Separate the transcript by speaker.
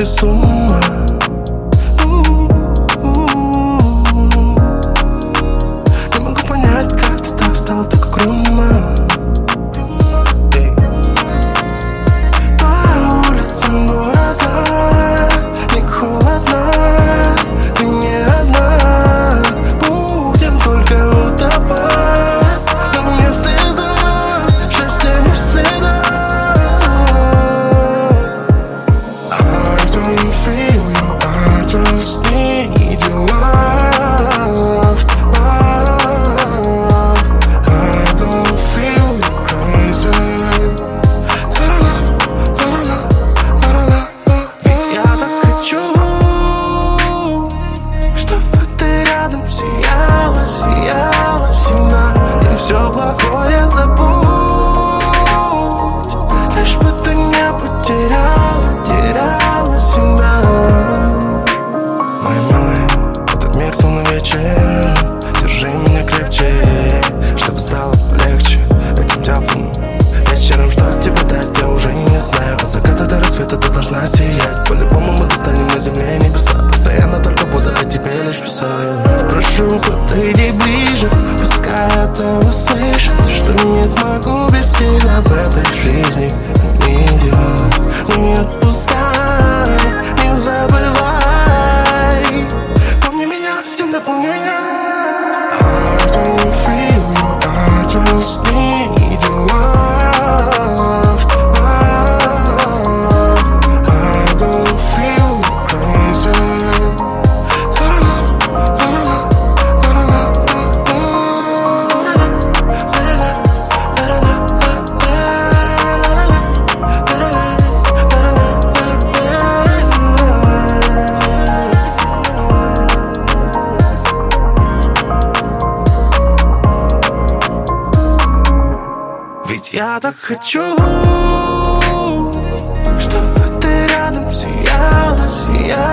Speaker 1: с ума. Не могу понять, как ты так стал так угрюма. По улицам города не холодно, ты не одна. Будем только утопать на мне в слезах, шерстями следа. I don't feel you, I just need your love. I don't feel you crazy. Ведь я так хочу, чтобы ты рядом сияла, сияла всегда. И все плохое забудь, лишь бы ты не потеряла, теряла себя. Моя милая, этот мир словно вечер, держи меня крепче, чтобы стало полегче этим теплым вечером. Что тебе дать, я уже не знаю. От заката до рассвета ты должна сиять. По-любому мы достанем на земле небеса. Постоянно только буду о тебе лишь писаю. Прошу, подойди ближе, пускай это услышит, что не смогу без тебя в этой жизни. Не идет, не отпускай, не забывай. Помни меня, всегда помни меня. I don't feel you, I just need your love. I don't feel you crazy. Ведь я так хочу, чтобы ты рядом сияла, сияла.